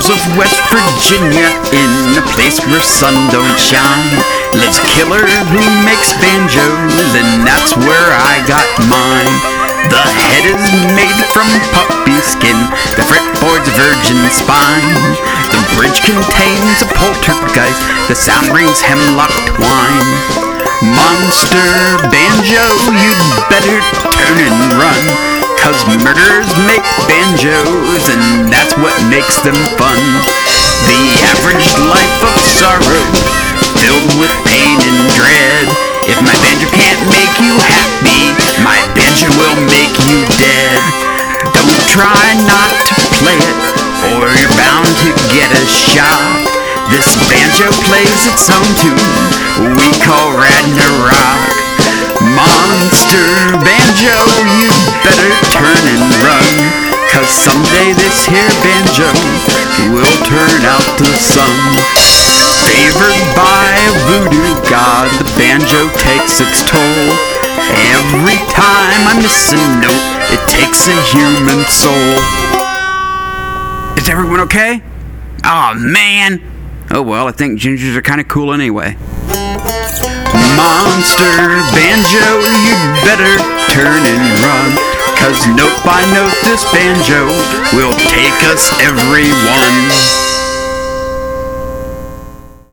hills of West Virginia, in a place where sun don't shine, lives a killer who makes banjos, and that's where I got mine. The head is made from puppy skin, the fretboard's virgin spine. The bridge contains a poltergeist, the sound brings hemlock twine. Monster banjo, you'd better turn and run, 'cause murderers make banjos, and that's what makes them fun. The average life of sorrow, filled with pain and dread. If my banjo can't make you happy, my banjo will make you dead. Don't try not to play it, or you're bound to get a shot. This banjo plays its own tune, we call Ragnarok. Monster banjo, you better turn and run, 'cause someday this here banjo will turn out the sun. Favored by a voodoo god, the banjo takes its toll. Every time I miss a note, it takes a human soul. Is everyone okay? Aw, man! Oh well, I think gingers are kinda cool anyway. Monster banjo, you'd better turn and run, 'cause note by note this banjo will take us everyone.